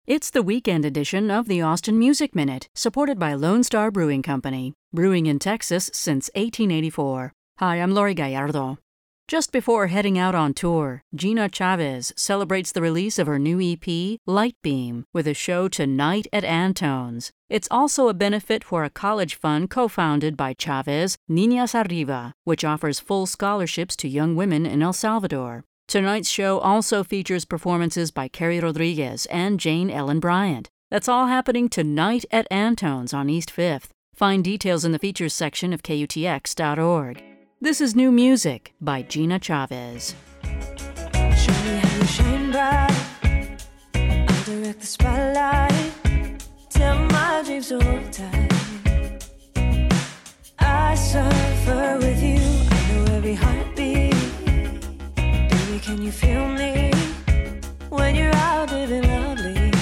It's the weekend edition of the Austin Music Minute, supported by Lone Star Brewing Company, brewing in Texas since 1884. Hi, I'm Lori Gallardo. Just before heading out on tour, Gina Chavez celebrates the release of her new EP, Light Beam, with a show tonight at Antone's. It's also a benefit for a college fund co-founded by Chavez, Niñas Arriba, which offers full scholarships to young women in El Salvador. Tonight's show also features performances by Carrie Rodriguez and Jane Ellen Bryant. That's all happening tonight at Antone's on East 5th. Find details in the features section of KUTX.org. This is New Music by Gina Chavez. Show me how you shine bright. I'll direct the spotlight. Tell my dreams to hold tight. I suffer with you. I know every heartbeat. Baby, can you feel me when you're out living loudly?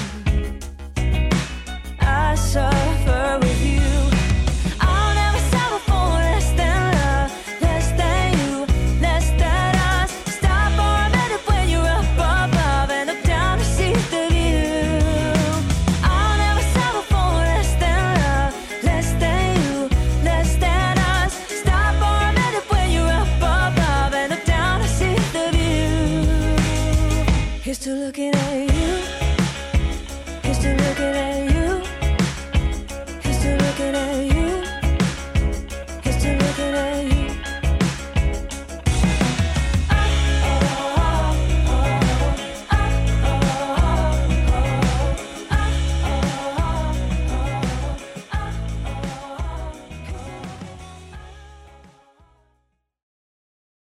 I suffer with you. I'll never settle for less than love, less than you, less than us. Stop for a minute when you're up above and look down to see the view. I'll never settle for less than love, less than you, less than us. Stop for a minute when you're up above and look down to see the view. Here's to looking at you.